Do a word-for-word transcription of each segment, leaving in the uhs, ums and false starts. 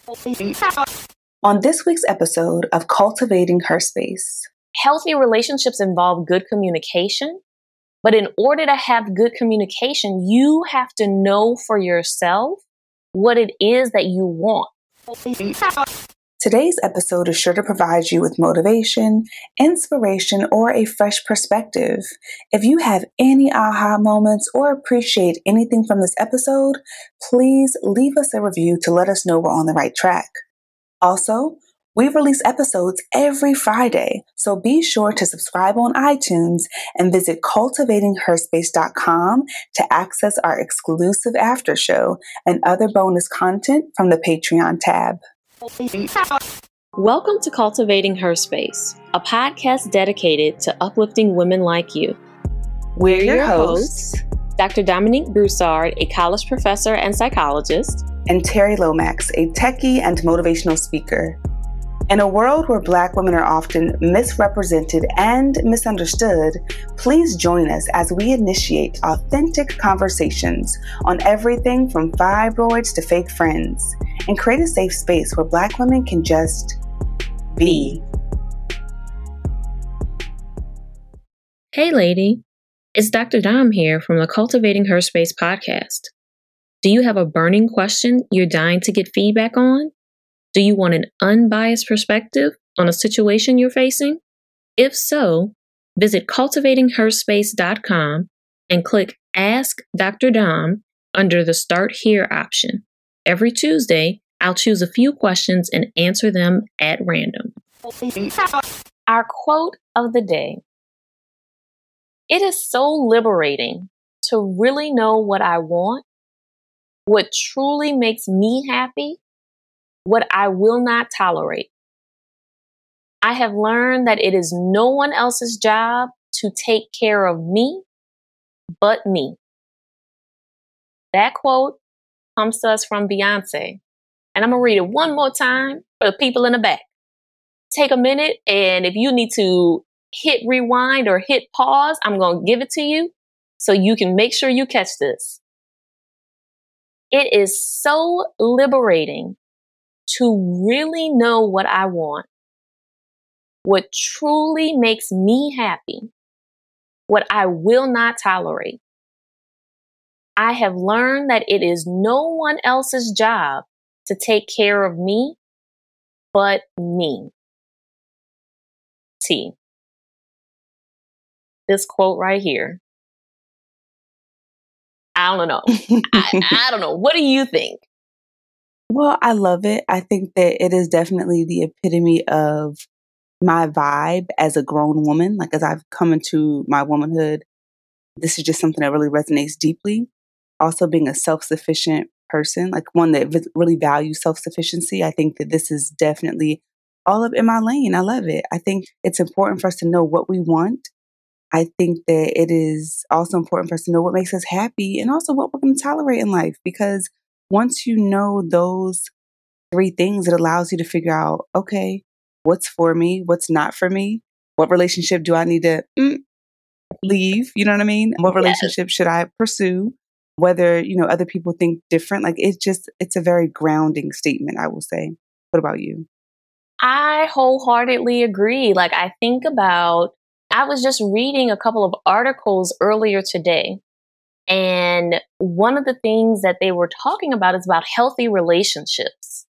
On this week's episode of Cultivating Her Space. Healthy relationships involve good communication, but in order to have good communication, you have to know for yourself what it is that you want. Today's episode is sure to provide you with motivation, inspiration, or a fresh perspective. If you have any aha moments or appreciate anything from this episode, please leave us a review to let us know we're on the right track. Also, we release episodes every Friday, so be sure to subscribe on iTunes and visit cultivating her space dot com to access our exclusive after show and other bonus content from the Patreon tab. Welcome to Cultivating Her Space, a podcast dedicated to uplifting women like you. We're your hosts, Doctor Dominique Broussard, a college professor and psychologist, and Terry Lomax, a techie and motivational speaker. In a world where Black women are often misrepresented and misunderstood, please join us as we initiate authentic conversations on everything from fibroids to fake friends and create a safe space where Black women can just be. Hey lady, it's Doctor Dom here from the Cultivating Her Space podcast. Do you have a burning question you're dying to get feedback on? Do you want an unbiased perspective on a situation you're facing? If so, visit cultivating her space dot com and click Ask Doctor Dom under the Start Here option. Every Tuesday, I'll choose a few questions and answer them at random. Our quote of the day. It is so liberating to really know what I want, what truly makes me happy, what I will not tolerate. I have learned that it is no one else's job to take care of me but me. That quote comes to us from Beyonce, and I'm going to read it one more time for the people in the back. Take a minute, and if you need to hit rewind or hit pause, I'm going to give it to you so you can make sure you catch this. It is so liberating to really know what I want, what truly makes me happy, what I will not tolerate. I have learned that it is no one else's job to take care of me but me. T. This quote right here. I don't know. I, I don't know. What do you think? Well, I love it. I think that it is definitely the epitome of my vibe as a grown woman. Like as I've come into my womanhood, this is just something that really resonates deeply. Also being a self-sufficient person, like one that v- really values self-sufficiency. I think that this is definitely all up in my lane. I love it. I think it's important for us to know what we want. I think that it is also important for us to know what makes us happy and also what we're going to tolerate in life, because once you know those three things, it allows you to figure out, okay, what's for me, what's not for me, what relationship do I need to mm, leave, you know what I mean? What relationship yes. should I pursue? Whether, you know, other people think different. Like it's just, it's a very grounding statement, I will say. What about you? I wholeheartedly agree. Like I think about, I was just reading a couple of articles earlier today. And one of the things that they were talking about is about healthy relationships.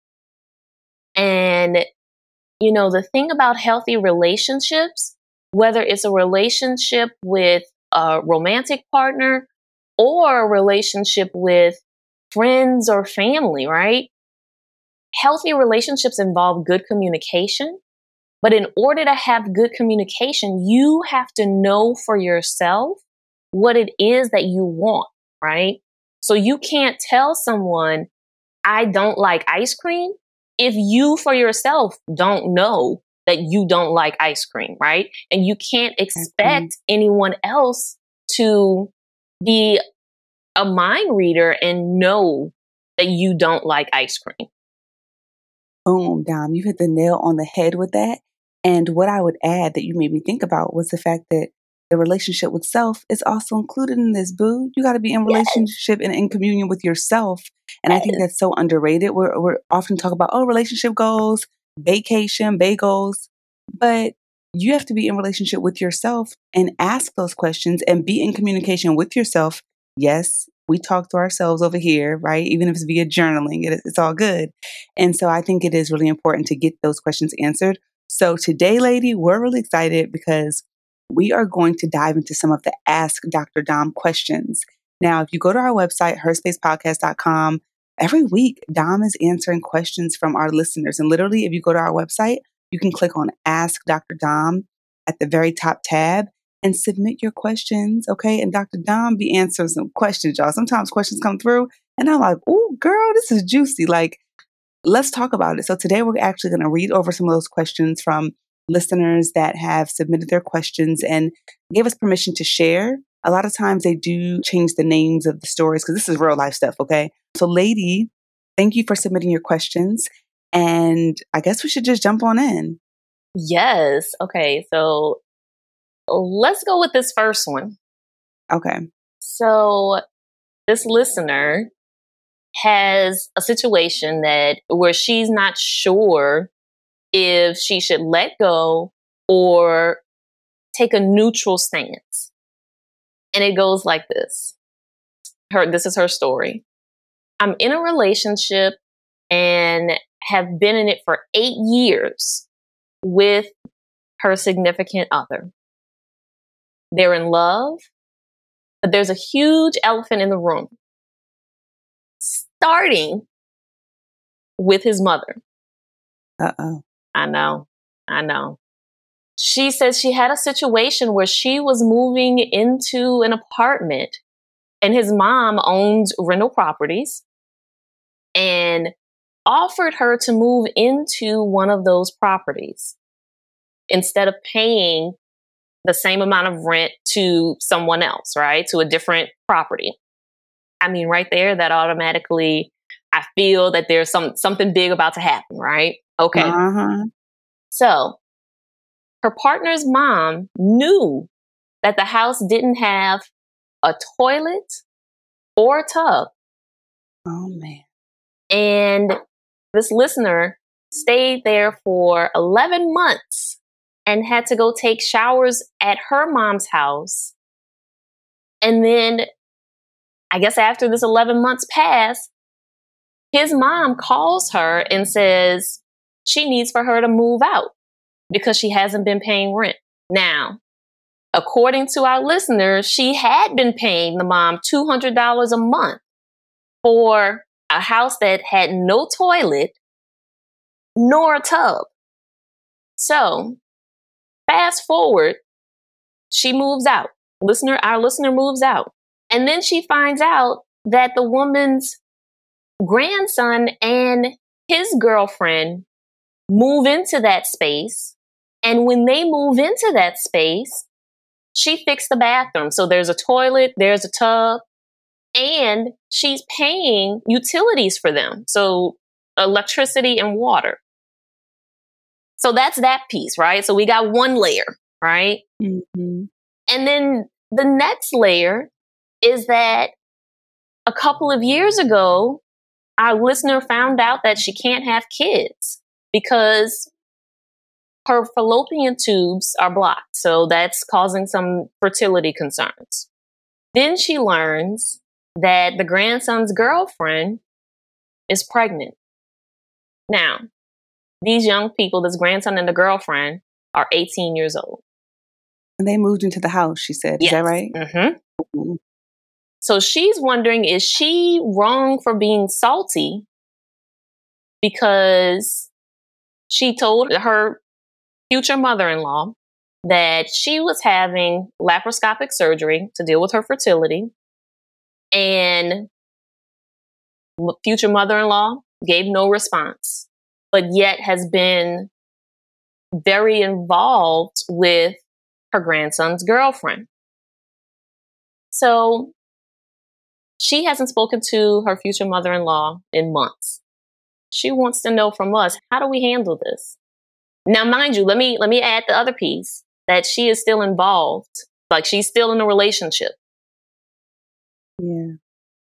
And, you know, the thing about healthy relationships, whether it's a relationship with a romantic partner or a relationship with friends or family, right? Healthy relationships involve good communication. But in order to have good communication, you have to know for yourself what it is that you want, right? So you can't tell someone, I don't like ice cream, if you for yourself don't know that you don't like ice cream, right? And you can't expect mm-hmm. anyone else to be a mind reader and know that you don't like ice cream. Boom, Dom, you hit the nail on the head with that. And what I would add that you made me think about was the fact that the relationship with self is also included in this, boo. You got to be in relationship yes. and in communion with yourself And I think that's so underrated. We're, we're often talk about, oh, relationship goals, vacation, bagels, but you have to be in relationship with yourself and ask those questions and be in communication with yourself. Yes, we talk to ourselves over here, right? Even if it's via journaling, it, it's all good. And so I think it is really important to get those questions answered. So today, lady, we're really excited because we are going to dive into some of the Ask Doctor Dom questions. Now, if you go to our website, her space podcast dot com, every week, Dom is answering questions from our listeners. And literally, if you go to our website, you can click on Ask Doctor Dom at the very top tab and submit your questions, okay? And Doctor Dom be answering some questions, y'all. Sometimes questions come through, and I'm like, oh, girl, this is juicy. Like, let's talk about it. So today, we're actually going to read over some of those questions from listeners that have submitted their questions and gave us permission to share. A lot of times, they do change the names of the stories because this is real life stuff, okay? So, lady, thank you for submitting your questions. And I guess we should just jump on in. Yes. Okay. So let's go with this first one. Okay. So this listener has a situation that where she's not sure if she should let go or take a neutral stance. And it goes like this. Her, this is her story. I'm in a relationship and have been in it for eight years with her significant other. They're in love, but there's a huge elephant in the room, starting with his mother. Uh-oh. I know. I know. She says she had a situation where she was moving into an apartment and his mom owns rental properties and offered her to move into one of those properties instead of paying the same amount of rent to someone else, right? To a different property. I mean, right there, that automatically, I feel that there's some something big about to happen, right? Okay. Uh-huh. So her partner's mom knew that the house didn't have a toilet or a tub. Oh, man. And this listener stayed there for eleven months and had to go take showers at her mom's house. And then, I guess after this eleven months passed, his mom calls her and says she needs for her to move out because she hasn't been paying rent. Now, according to our listeners, she had been paying the mom two hundred dollars a month for a house that had no toilet nor a tub. So, fast forward, she moves out. Listener, our listener moves out. And then she finds out that the woman's grandson and his girlfriend move into that space. And when they move into that space, she fixed the bathroom. So there's a toilet, there's a tub, and she's paying utilities for them. So electricity and water. So that's that piece, right? So we got one layer, right? Mm-hmm. And then the next layer is that a couple of years ago, our listener found out that she can't have kids because her fallopian tubes are blocked. So that's causing some fertility concerns. Then she learns that the grandson's girlfriend is pregnant. Now, these young people, this grandson and the girlfriend, are eighteen years old. And they moved into the house, she said. Is Yes. that right? Mm-hmm. Mm-hmm. So she's wondering, is she wrong for being salty because she told her future mother-in-law that she was having laparoscopic surgery to deal with her fertility, and future mother-in-law gave no response, but yet has been very involved with her grandson's girlfriend. So she hasn't spoken to her future mother-in-law in months. She wants to know from us, how do we handle this? Now, mind you, let me let me add the other piece, that she is still involved. Like, she's still in a relationship. Yeah.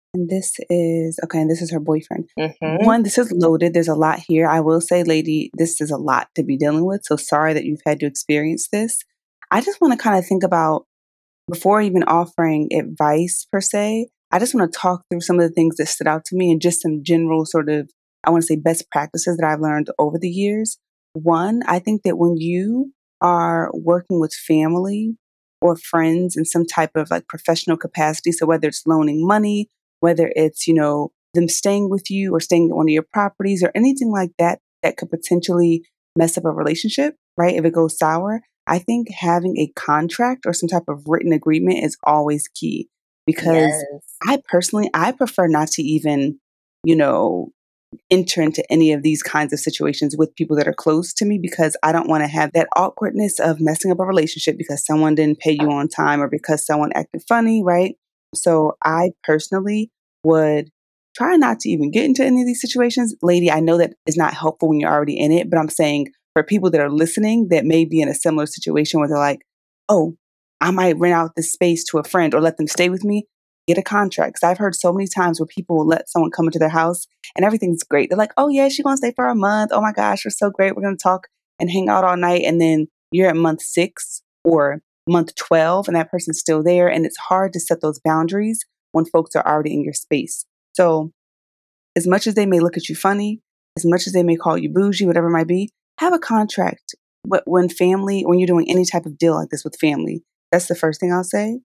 And this is, okay, and this is her boyfriend. Mm-hmm. One, this is loaded. There's a lot here. I will say, lady, this is a lot to be dealing with. So sorry that you've had to experience this. I just want to kind of think about, before even offering advice per se, I just want to talk through some of the things that stood out to me and just some general sort of, I want to say, best practices that I've learned over the years. One, I think that when you are working with family or friends in some type of like professional capacity, so whether it's loaning money, whether it's, you know, them staying with you or staying at one of your properties or anything like that, that could potentially mess up a relationship, right? If it goes sour, I think having a contract or some type of written agreement is always key, because Yes. I personally, I prefer not to even, you know, enter into any of these kinds of situations with people that are close to me, because I don't want to have that awkwardness of messing up a relationship because someone didn't pay you on time or because someone acted funny, right? So I personally would try not to even get into any of these situations. Lady, I know that is not helpful when you're already in it, but I'm saying for people that are listening that may be in a similar situation where they're like, oh, I might rent out this space to a friend or let them stay with me, get a contract. Because I've heard so many times where people will let someone come into their house and everything's great. They're like, oh yeah, she's going to stay for a month. Oh my gosh, we're so great. We're going to talk and hang out all night. And then you're at month six or month twelve and that person's still there. And it's hard to set those boundaries when folks are already in your space. So as much as they may look at you funny, as much as they may call you bougie, whatever it might be, have a contract. But when family, when you're doing any type of deal like this with family, that's the first thing I'll say.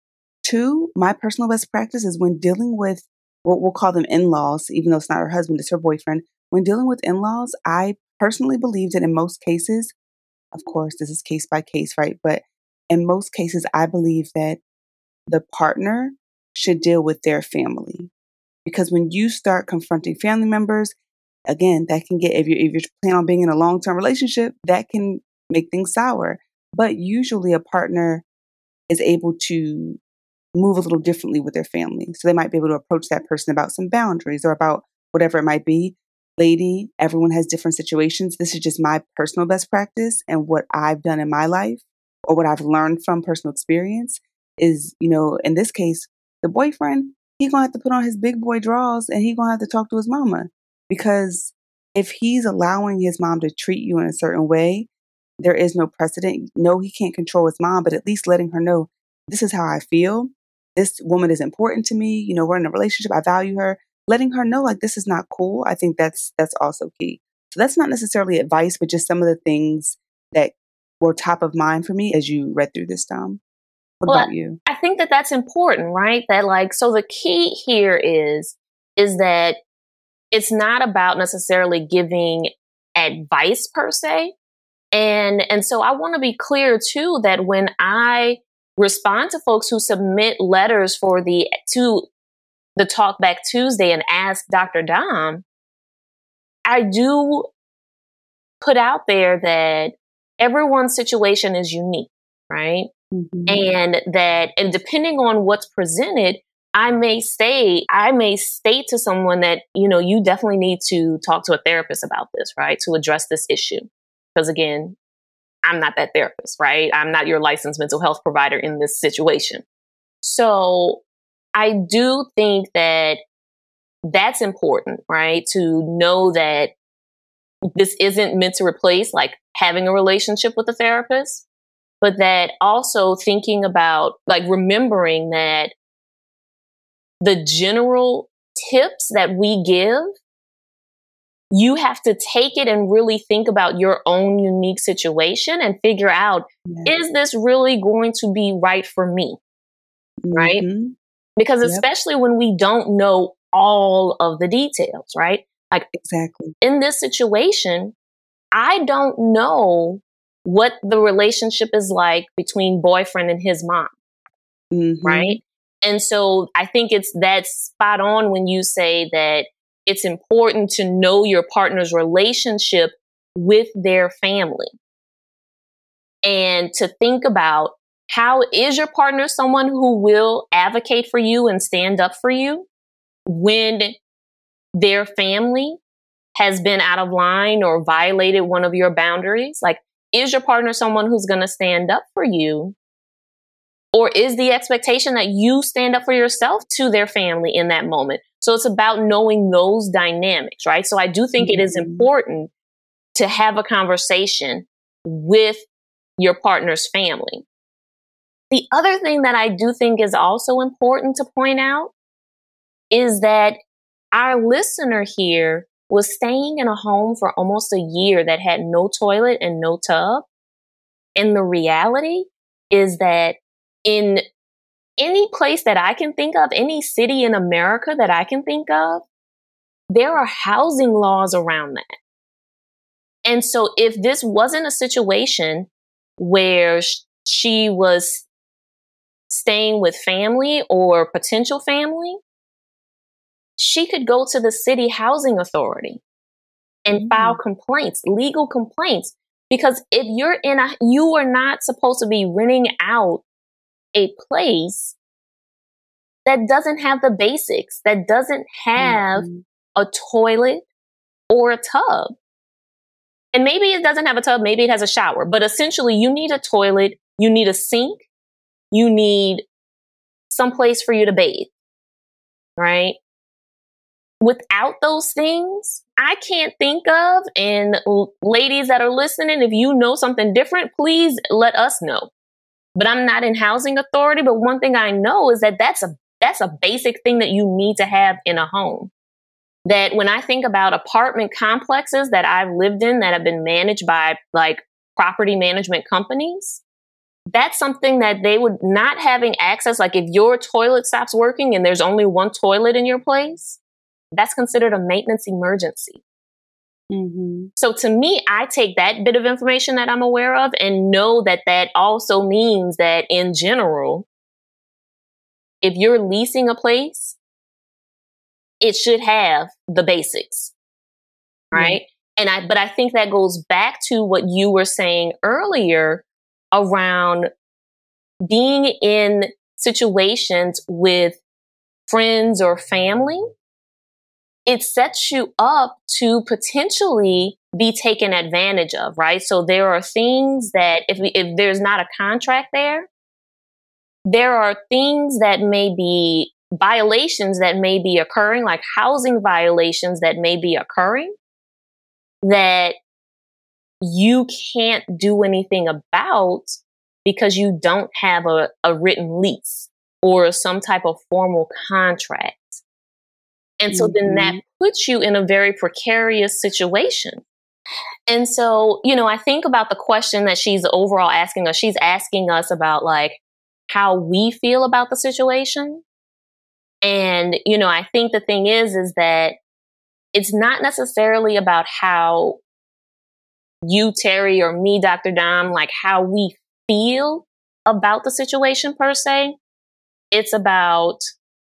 Two, my personal best practice is when dealing with what we'll call them in-laws, even though it's not her husband, it's her boyfriend. When dealing with in-laws, I personally believe that in most cases, of course, this is case by case, right? But in most cases, I believe that the partner should deal with their family. Because when you start confronting family members, again, that can get, if you're, if you're planning on being in a long-term relationship, that can make things sour. But usually a partner is able to move a little differently with their family. So they might be able to approach that person about some boundaries or about whatever it might be. Lady, everyone has different situations. This is just my personal best practice and what I've done in my life or what I've learned from personal experience is, you know, in this case, the boyfriend, he gonna have to put on his big boy drawers and he gonna have to talk to his mama, because if he's allowing his mom to treat you in a certain way, there is no precedent. No, he can't control his mom, but at least letting her know, this is how I feel. This woman is important to me. You know, we're in a relationship. I value her. Letting her know like this is not cool. I think that's that's also key. So that's not necessarily advice, but just some of the things that were top of mind for me as you read through this, Dom. What Well, about you? I think that that's important, right? That like, so the key here is, is that it's not about necessarily giving advice per se. And, and so I want to be clear too, that when I respond to folks who submit letters for the, to the Talk Back Tuesday and ask Doctor Dom, I do put out there that everyone's situation is unique, right? Mm-hmm. And that, and depending on what's presented, I may say, I may state to someone that, you know, you definitely need to talk to a therapist about this, right? To address this issue. Because again, I'm not that therapist, right? I'm not your licensed mental health provider in this situation. So I do think that that's important, right? To know that this isn't meant to replace like having a relationship with a therapist, but that also thinking about like remembering that the general tips that we give, you have to take it and really think about your own unique situation and figure out, yeah. Is this really going to be right for me? Mm-hmm. Right? Because yep. Especially when we don't know all of the details, right? Like exactly in this situation, I don't know what the relationship is like between boyfriend and his mom. Mm-hmm. Right? And so I think it's that's spot on when you say that it's important to know your partner's relationship with their family and to think about, how is your partner someone who will advocate for you and stand up for you when their family has been out of line or violated one of your boundaries? Like, is your partner someone who's going to stand up for you? Or is the expectation that you stand up for yourself to their family in that moment? So it's about knowing those dynamics, right? So I do think mm-hmm. it is important to have a conversation with your partner's family. The other thing that I do think is also important to point out is that our listener here was staying in a home for almost a year that had no toilet and no tub. And the reality is that in any place that I can think of, any city in America that I can think of, there are housing laws around that. And so if this wasn't a situation where sh- she was staying with family or potential family, she could go to the city housing authority and mm-hmm. file complaints, legal complaints. Because if you're in a, you are not supposed to be renting out a place that doesn't have the basics, that doesn't have mm-hmm. a toilet or a tub. And maybe it doesn't have a tub, maybe it has a shower, but essentially you need a toilet, you need a sink, you need some place for you to bathe, right? Without those things, I can't think of, and ladies that are listening, if you know something different, please let us know. But I'm not in housing authority, but one thing I know is that that's a that's a basic thing that you need to have in a home. That when I think about apartment complexes that I've lived in that have been managed by like property management companies, that's something that they would not having access. Like if your toilet stops working and there's only one toilet in your place, that's considered a maintenance emergency. Mm-hmm. So to me, I take that bit of information that I'm aware of and know that that also means that in general, if you're leasing a place, it should have the basics, right? Mm-hmm. And I, but I think that goes back to what you were saying earlier around being in situations with friends or family. It sets you up to potentially be taken advantage of, right? So there are things that if we, if there's not a contract there, there are things that may be violations that may be occurring, like housing violations that may be occurring that you can't do anything about because you don't have a, a written lease or some type of formal contract. And so mm-hmm. then that puts you in a very precarious situation. And so, you know, I think about the question that she's overall asking us. She's asking us about like how we feel about the situation. And, you know, I think the thing is, is that it's not necessarily about how you, Terry, or me, Doctor Dom, like how we feel about the situation per se. It's about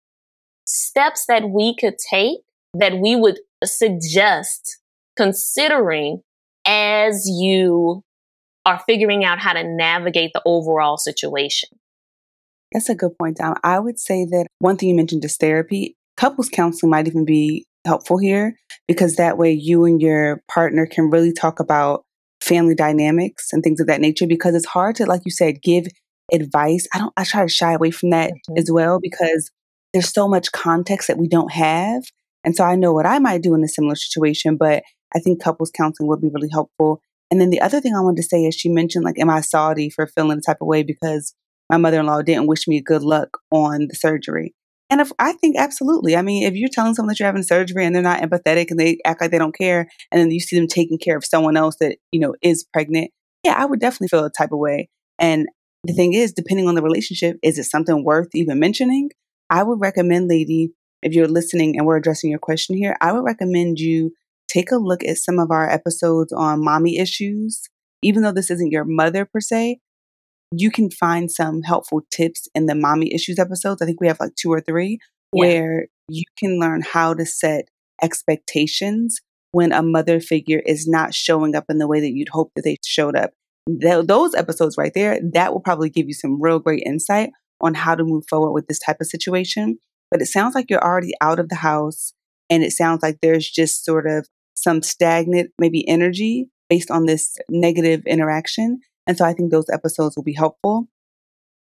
steps that we could take that we would suggest considering as you are figuring out how to navigate the overall situation. That's a good point, Dom. I would say that one thing you mentioned is therapy. Couples counseling might even be helpful here because that way you and your partner can really talk about family dynamics and things of that nature, because it's hard to, like you said, give advice. I don't, I try to shy away from that mm-hmm. as well, because there's so much context that we don't have. And so I know what I might do in a similar situation, but I think couples counseling would be really helpful. And then the other thing I wanted to say is she mentioned, like, am I salty for feeling the type of way because my mother-in-law didn't wish me good luck on the surgery? And if, I think absolutely. I mean, if you're telling someone that you're having surgery and they're not empathetic and they act like they don't care, and then you see them taking care of someone else that, you know, is pregnant, yeah, I would definitely feel a type of way. And the thing is, depending on the relationship, is it something worth even mentioning? I would recommend, lady, if you're listening and we're addressing your question here, I would recommend you take a look at some of our episodes on mommy issues. Even though this isn't your mother per se, you can find some helpful tips in the mommy issues episodes. I think we have like two or three yeah. where you can learn how to set expectations when a mother figure is not showing up in the way that you'd hope that they showed up. Th- those episodes right there, that will probably give you some real great insight on how to move forward with this type of situation. But it sounds like you're already out of the house, and it sounds like there's just sort of some stagnant, maybe energy based on this negative interaction. And so I think those episodes will be helpful.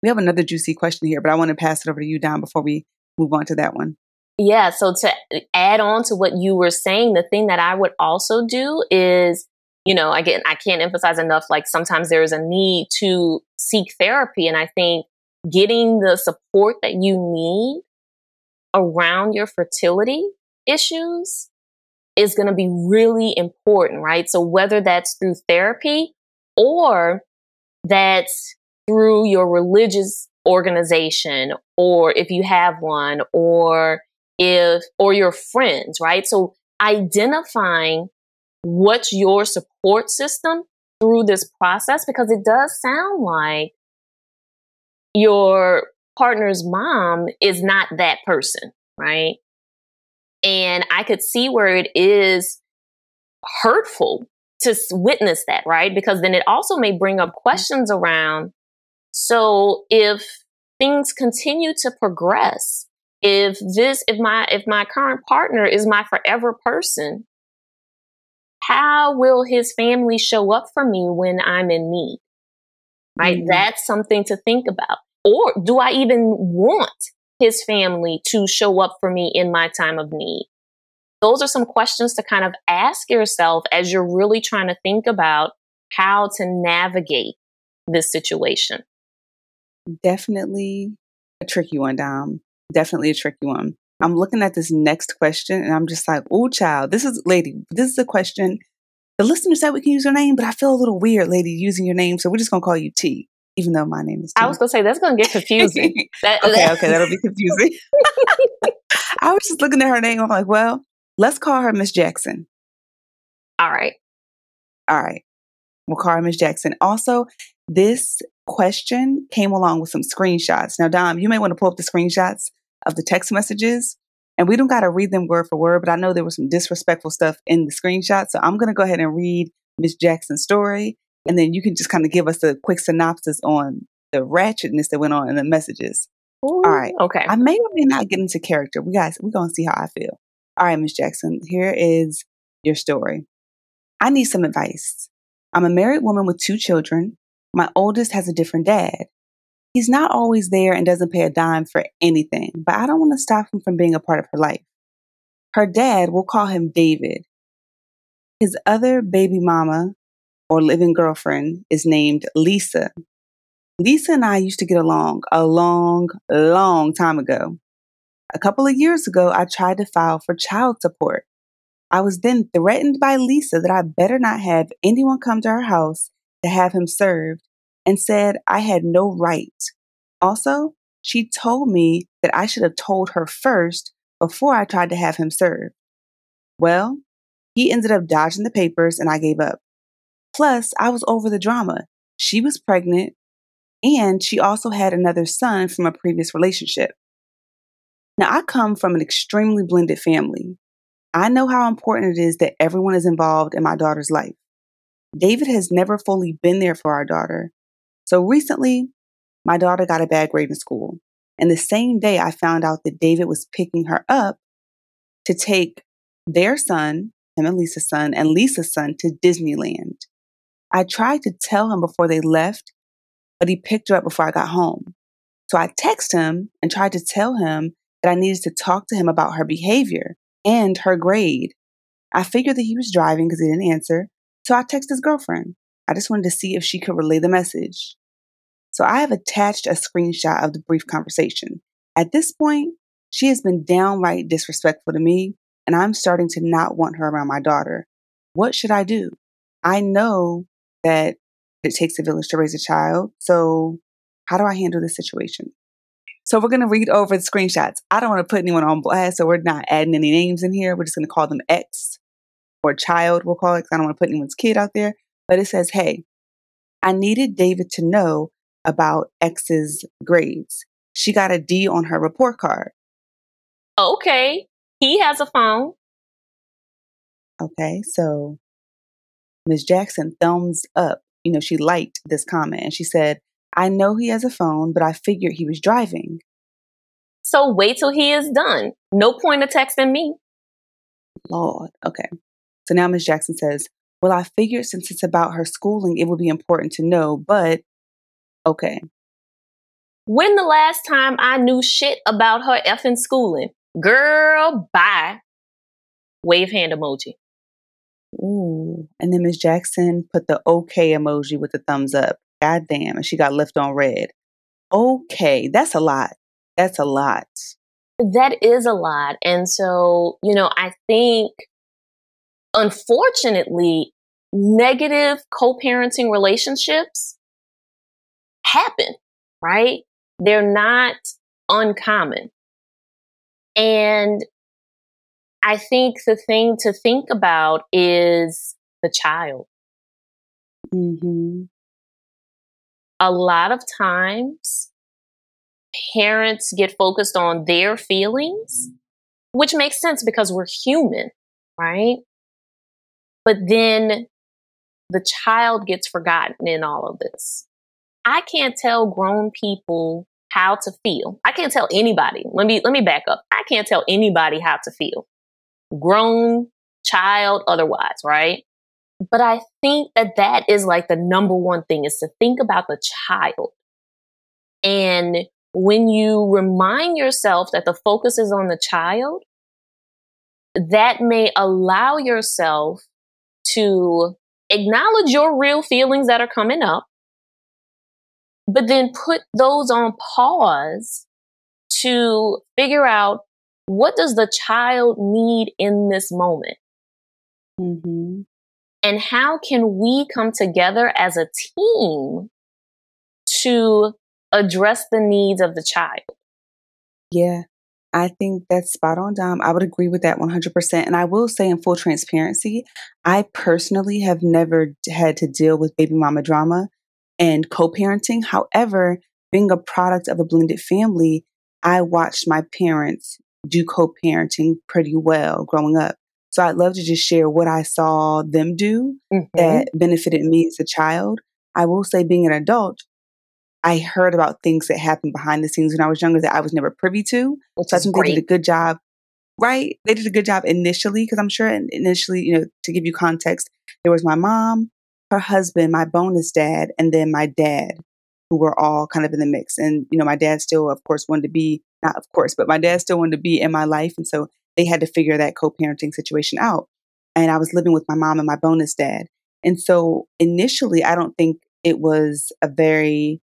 We have another juicy question here, but I want to pass it over to you, Dom, before we move on to that one. Yeah. So to add on to what you were saying, the thing that I would also do is, you know, again, I can't emphasize enough, like sometimes there is a need to seek therapy. And I think getting the support that you need around your fertility issues is going to be really important, right? So whether that's through therapy or that's through your religious organization, or if you have one, or if, or your friends, right? So identifying what's your support system through this process, because it does sound like your partner's mom is not that person, right? And I could see where it is hurtful to witness that, right? Because then it also may bring up questions around, so if things continue to progress, if this, if my, if my current partner is my forever person, how will his family show up for me when I'm in need? Right? Mm-hmm. That's something to think about. Or do I even want his family to show up for me in my time of need? Those are some questions to kind of ask yourself as you're really trying to think about how to navigate this situation. Definitely a tricky one, Dom. Definitely a tricky one. I'm looking at this next question and I'm just like, oh, child, this is, lady, this is a question. The listener said we can use your name, but I feel a little weird, lady, using your name. So we're just going to call you T, even though my name is T. I was going to say, that's going to get confusing. that, okay, that, okay, that'll be confusing. I was just looking at her name. I'm like, well, let's call her Miss Jackson. All right. All right. We'll call her Miss Jackson. Also, this question came along with some screenshots. Now, Dom, you may want to pull up the screenshots of the text messages, and we don't got to read them word for word, but I know there was some disrespectful stuff in the screenshot. So I'm going to go ahead and read Miss Jackson's story, and then you can just kind of give us a quick synopsis on the ratchetness that went on in the messages. Ooh, all right. Okay. I may or may not get into character. We guys, we're going to see how I feel. All right, Miss Jackson, here is your story. I need some advice. I'm a married woman with two children. My oldest has a different dad. He's not always there and doesn't pay a dime for anything, but I don't want to stop him from being a part of her life. Her dad, we'll call him David. His other baby mama or living girlfriend is named Lisa. Lisa and I used to get along a long, long time ago. A couple of years ago, I tried to file for child support. I was then threatened by Lisa that I better not have anyone come to her house to have him served, and said I had no right. Also, she told me that I should have told her first before I tried to have him served. Well, he ended up dodging the papers and I gave up. Plus, I was over the drama. She was pregnant and she also had another son from a previous relationship. Now, I come from an extremely blended family. I know how important it is that everyone is involved in my daughter's life. David has never fully been there for our daughter. So recently, my daughter got a bad grade in school. And the same day I found out that David was picking her up to take their son, him and Lisa's son, and Lisa's son to Disneyland. I tried to tell him before they left, but he picked her up before I got home. So I texted him and tried to tell him that I needed to talk to him about her behavior and her grade. I figured that he was driving because he didn't answer. So I texted his girlfriend. I just wanted to see if she could relay the message. So I have attached a screenshot of the brief conversation. At this point, she has been downright disrespectful to me, and I'm starting to not want her around my daughter. What should I do? I know that it takes a village to raise a child, so how do I handle this situation? So we're going to read over the screenshots. I don't want to put anyone on blast, so we're not adding any names in here. We're just going to call them X or child, we'll call it, because I don't want to put anyone's kid out there. But it says, hey, I needed David to know about X's grades. She got a D on her report card. Okay. He has a phone. Okay, so Miz Jackson thumbs up. You know, she liked this comment and she said, I know he has a phone, but I figured he was driving. So wait till he is done. No point of texting me. Lord. Okay. So now Miz Jackson says, well, I figured since it's about her schooling, it would be important to know, but okay. When the last time I knew shit about her effing schooling? Girl, bye. Wave hand emoji. Ooh. And then Miss Jackson put the okay emoji with the thumbs up. God damn. And she got left on red. Okay. That's a lot. That's a lot. That is a lot. And so, you know, I think, unfortunately, negative co-parenting relationships happen, right? They're not uncommon. And I think the thing to think about is the child. Mm-hmm. A lot of times, parents get focused on their feelings, which makes sense because we're human, right? But then the child gets forgotten in all of this. I can't tell grown people how to feel. I can't tell anybody. Let me let me back up. I can't tell anybody how to feel. Grown, child, otherwise, right? But I think that that is like the number one thing, is to think about the child. And when you remind yourself that the focus is on the child, that may allow yourself to acknowledge your real feelings that are coming up, but then put those on pause to figure out, what does the child need in this moment? Mm-hmm. And how can we come together as a team to address the needs of the child? Yeah, I think that's spot on, Dom. I would agree with that one hundred percent. And I will say, in full transparency, I personally have never had to deal with baby mama drama and co-parenting. However, being a product of a blended family, I watched my parents do co-parenting pretty well growing up. So I'd love to just share what I saw them do Mm-hmm. that benefited me as a child. I will say, being an adult, I heard about things that happened behind the scenes when I was younger that I was never privy to. Which so I is think great. they did a good job. Right? They did a good job initially, because I'm sure initially, you know, to give you context, there was my mom, her husband, my bonus dad, and then my dad, who were all kind of in the mix. And, you know, my dad still, of course, wanted to be, not of course, but my dad still wanted to be in my life. And so they had to figure that co-parenting situation out. And I was living with my mom and my bonus dad. And so initially, I don't think it was a very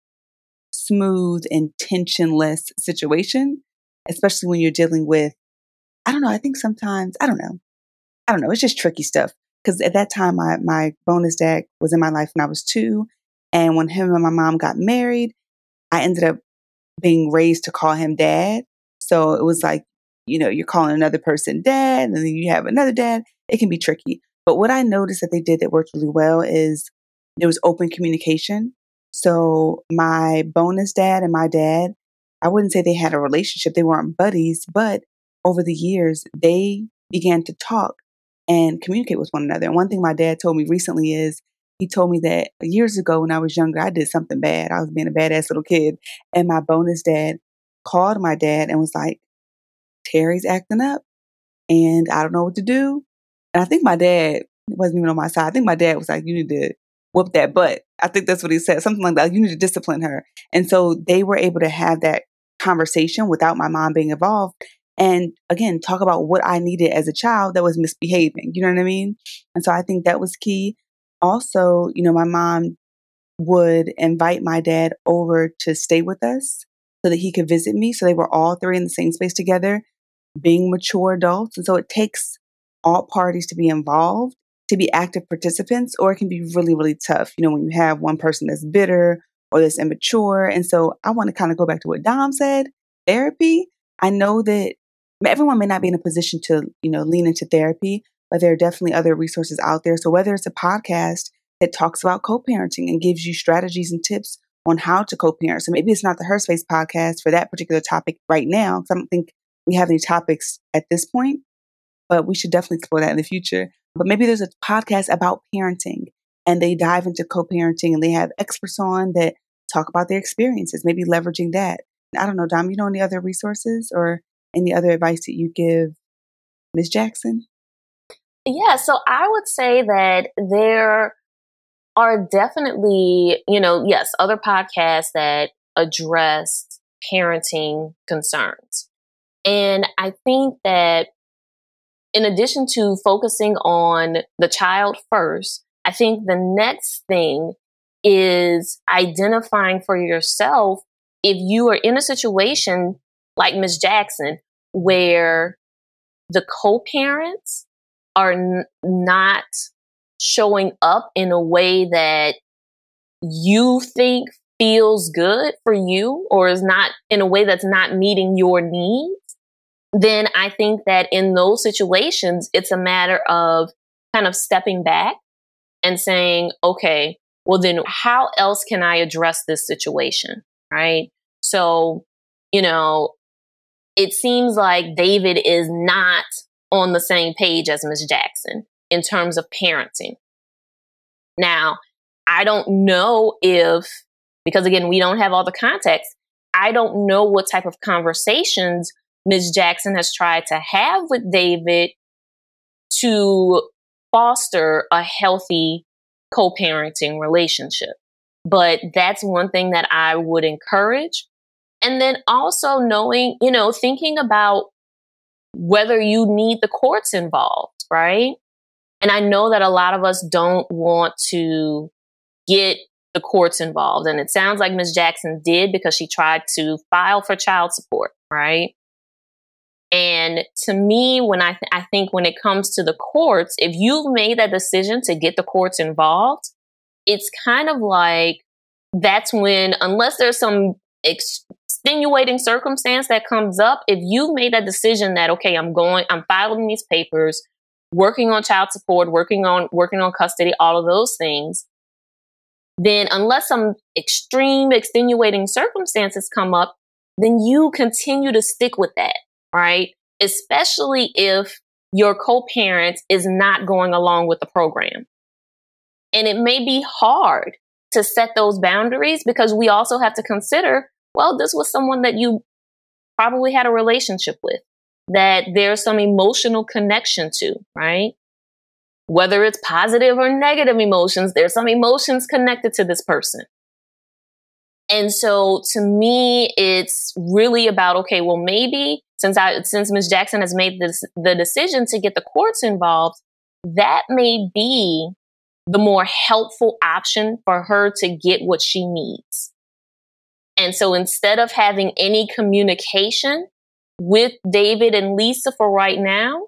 smooth and tensionless situation, especially when you're dealing with, I don't know, I think sometimes, I don't know, I don't know, it's just tricky stuff. Because at that time, my, my bonus dad was in my life when I was two. And when him and my mom got married, I ended up being raised to call him dad. So it was like, you know, you're calling another person dad, and then you have another dad. It can be tricky. But what I noticed that they did that worked really well is there was open communication. So my bonus dad and my dad, I wouldn't say they had a relationship. They weren't buddies, but over the years, they began to talk and communicate with one another. And one thing my dad told me recently is, he told me that years ago when I was younger, I did something bad. I was being a badass little kid. And my bonus dad called my dad and was like, Terry's acting up and I don't know what to do. And I think my dad wasn't even on my side. I think my dad was like, you need to whoop that butt. I think that's what he said. Something like that. You need to discipline her. And so they were able to have that conversation without my mom being involved. And again, talk about what I needed as a child that was misbehaving. You know what I mean? And so I think that was key. Also, you know, my mom would invite my dad over to stay with us so that he could visit me. So they were all three in the same space together, being mature adults. And so it takes all parties to be involved, to be active participants, or it can be really, really tough, you know, when you have one person that's bitter or that's immature. And so I want to kind of go back to what Dom said, therapy. I know that everyone may not be in a position to, you know, lean into therapy, but there are definitely other resources out there. So whether it's a podcast that talks about co-parenting and gives you strategies and tips on how to co-parent. So maybe it's not the Her Space podcast for that particular topic right now, because I don't think we have any topics at this point, but we should definitely explore that in the future. But maybe there's a podcast about parenting and they dive into co-parenting and they have experts on that talk about their experiences, maybe leveraging that. I don't know, Dom, you know any other resources or any other advice that you give Miz Jackson? Yeah, so I would say that there are definitely, you know, yes, other podcasts that address parenting concerns. And I think that in addition to focusing on the child first, I think the next thing is identifying for yourself if you are in a situation like Miz Jackson, where the co-parents are n- not showing up in a way that you think feels good for you, or is not in a way that's not meeting your needs, then I think that in those situations, it's a matter of kind of stepping back and saying, okay, well then how else can I address this situation, right? So, you know, it seems like David is not on the same page as Miz Jackson in terms of parenting. Now, I don't know if, because again, we don't have all the context, I don't know what type of conversations Miz Jackson has tried to have with David to foster a healthy co-parenting relationship. But that's one thing that I would encourage. And then also knowing, you know, thinking about whether you need the courts involved, right? And I know that a lot of us don't want to get the courts involved. And it sounds like Miz Jackson did, because she tried to file for child support, right? And to me, when I, th- I think when it comes to the courts, if you've made that decision to get the courts involved, it's kind of like that's when, unless there's some ex- extenuating circumstance that comes up, if you've made that decision that, okay, I'm going, I'm filing these papers, working on child support, working on, working on custody, all of those things, then unless some extreme extenuating circumstances come up, then you continue to stick with that, right? Especially if your co-parent is not going along with the program. And it may be hard to set those boundaries, because we also have to consider, well, this was someone that you probably had a relationship with, that there's some emotional connection to, right? Whether it's positive or negative emotions, there's some emotions connected to this person. And so to me, it's really about, okay, well, maybe since I, since Miz Jackson has made this, the decision to get the courts involved, that may be the more helpful option for her to get what she needs. And so instead of having any communication with David and Lisa for right now,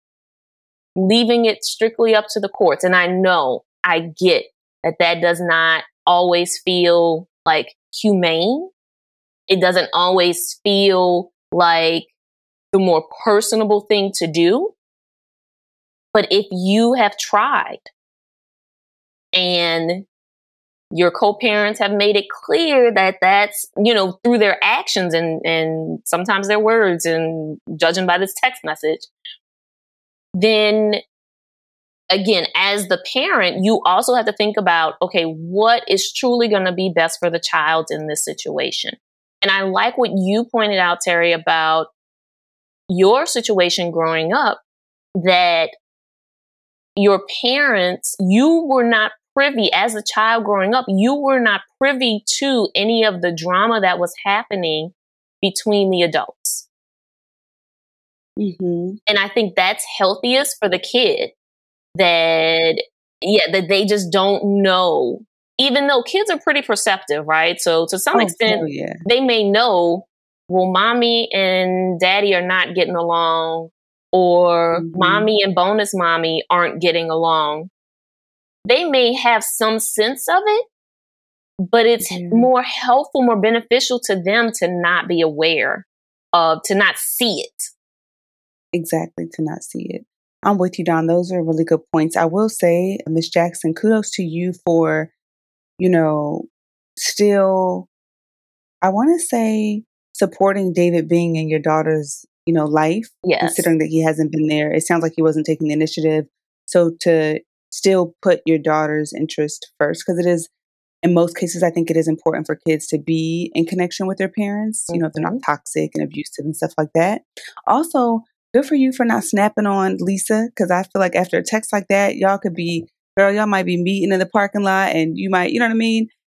leaving it strictly up to the courts. And I know, I get that that does not always feel like humane. It doesn't always feel like the more personable thing to do. But if you have tried and your co-parents have made it clear that that's, you know, through their actions and, and sometimes their words, and judging by this text message, then again, as the parent, you also have to think about, okay, what is truly going to be best for the child in this situation? And I like what you pointed out, Terry, about your situation growing up, that your parents, you were not privy, as a child growing up, you were not privy to any of the drama that was happening between the adults. Mm-hmm. And I think that's healthiest for the kid, that, yeah, that they just don't know, even though kids are pretty perceptive, right? So to some Oh, extent, yeah. they may know, well, mommy and daddy are not getting along, or mm-hmm. mommy and bonus mommy aren't getting along. They may have some sense of it, but it's yeah. more helpful, more beneficial to them to not be aware of, to not see it. Exactly, to not see it. I'm with you, Don. Those are really good points. I will say, Miz Jackson, kudos to you for, you know, still, I want to say, supporting David being in your daughter's, you know, life, Yes. considering that he hasn't been there. It sounds like he wasn't taking the initiative. So to still put your daughter's interest first, because it is, in most cases, I think it is important for kids to be in connection with their parents, you know, if they're not toxic and abusive and stuff like that. Also, good for you for not snapping on Lisa, because I feel like after a text like that, y'all could be, girl, y'all might be meeting in the parking lot, and you might, you know what I mean?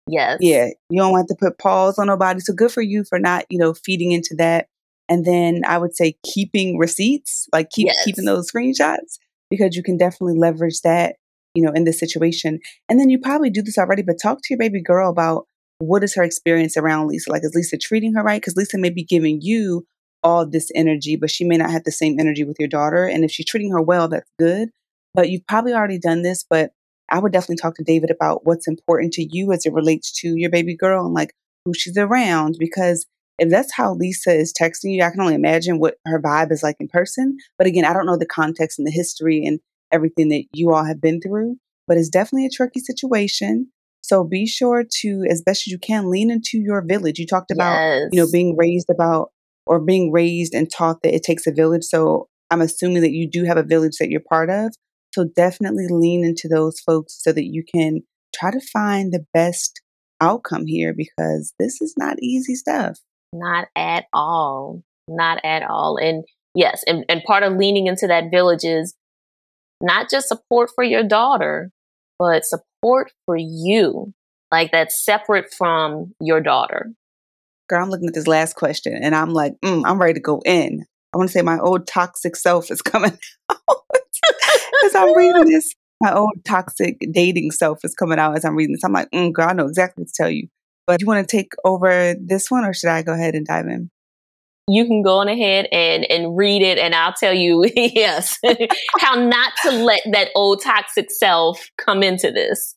Yes. Yeah, you don't have to put pause on nobody. So good for you for not, you know, feeding into that. And then I would say keeping receipts, like keep Yes. keeping those screenshots, because you can definitely leverage that, you know, in this situation. And then you probably do this already, but talk to your baby girl about what is her experience around Lisa. Like, is Lisa treating her right? Because Lisa may be giving you all this energy, but she may not have the same energy with your daughter. And if she's treating her well, that's good. But you've probably already done this, but I would definitely talk to David about what's important to you as it relates to your baby girl and like who she's around. Because if that's how Lisa is texting you, I can only imagine what her vibe is like in person. But again, I don't know the context and the history and everything that you all have been through, but it's definitely a tricky situation. So be sure to, as best as you can, lean into your village. You talked about, Yes. you know, being raised about or being raised and taught that it takes a village. So I'm assuming that you do have a village that you're part of. So definitely lean into those folks so that you can try to find the best outcome here, because this is not easy stuff. Not at all. Not at all. And yes, and, and part of leaning into that village is not just support for your daughter, but support for you. Like, that's separate from your daughter. Girl, I'm looking at this last question and I'm like, mm, I'm ready to go in. I want to say my old toxic self is coming out. As I'm reading this, my old toxic dating self is coming out as I'm reading this. I'm like, mm, girl, I know exactly what to tell you. But you want to take over this one, or should I go ahead and dive in? You can go on ahead and, and read it, and I'll tell you, yes, how not to let that old toxic self come into this.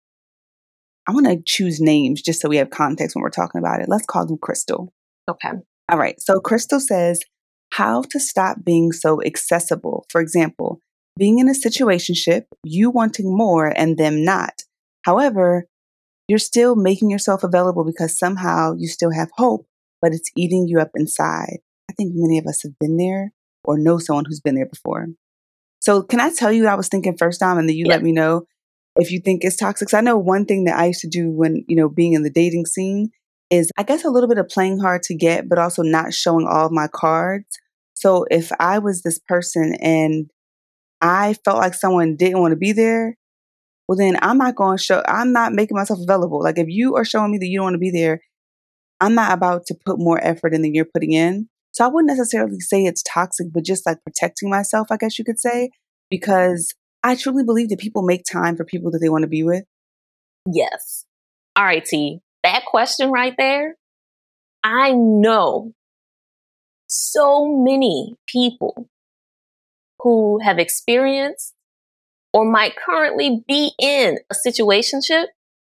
I want to choose names just so we have context when we're talking about it. Let's call them Crystal. Okay. All right. So Crystal says, how to stop being so accessible. For example, being in a situationship, you wanting more and them not. However, you're still making yourself available because somehow you still have hope, but it's eating you up inside. I think many of us have been there or know someone who's been there before. So can I tell you what I was thinking first time, and then you Yeah. let me know if you think it's toxic? So I know one thing that I used to do when, you know, being in the dating scene is, I guess, a little bit of playing hard to get, but also not showing all of my cards. So if I was this person and I felt like someone didn't want to be there, well, then I'm not going to show, I'm not making myself available. Like, if you are showing me that you don't want to be there, I'm not about to put more effort in than you're putting in. So I wouldn't necessarily say it's toxic, but just like protecting myself, I guess you could say, because I truly believe that people make time for people that they want to be with. Yes. All right, T. That question right there, I know so many people who have experienced or might currently be in a situationship,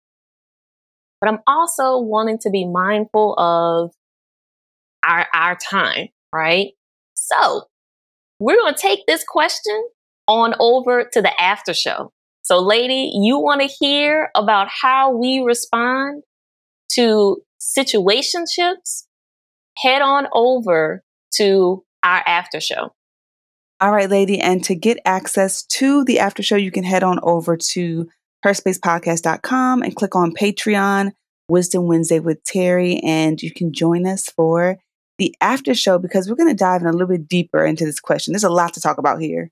but I'm also wanting to be mindful of our, our time, right? So we're going to take this question on over to the after show. So lady, you want to hear about how we respond to situationships? Head on over to our after show. All right, lady. And to get access to the after show, you can head on over to her space podcast dot com and click on Patreon, Wisdom Wednesday with Terry, and you can join us for the after show, because we're going to dive in a little bit deeper into this question. There's a lot to talk about here.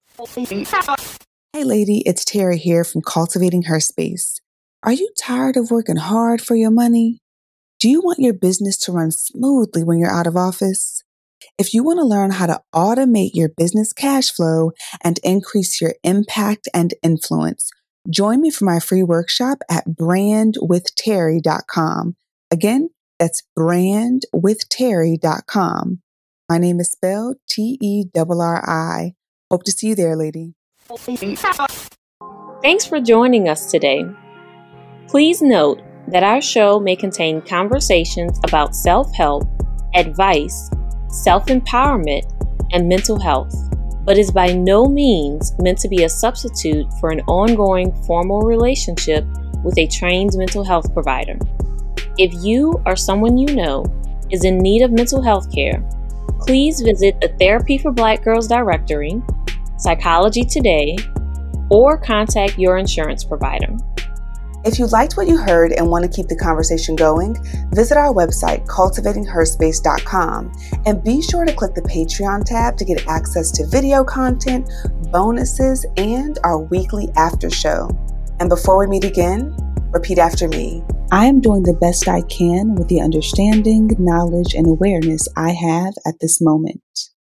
Hey, lady, it's Terry here from Cultivating Her Space. Are you tired of working hard for your money? Do you want your business to run smoothly when you're out of office? If you want to learn how to automate your business cash flow and increase your impact and influence, join me for my free workshop at brand with terry dot com. Again, that's brand with terry dot com. My name is spelled T E R R I. Hope to see you there, lady. Thanks for joining us today. Please note that our show may contain conversations about self-help, advice, self-empowerment, and mental health, but is by no means meant to be a substitute for an ongoing formal relationship with a trained mental health provider. If you or someone you know is in need of mental health care, please visit the Therapy for Black Girls directory, Psychology Today, or contact your insurance provider. If you liked what you heard and want to keep the conversation going, visit our website, cultivating her space dot com, and be sure to click the Patreon tab to get access to video content, bonuses, and our weekly after show. And before we meet again, repeat after me. I am doing the best I can with the understanding, knowledge, and awareness I have at this moment.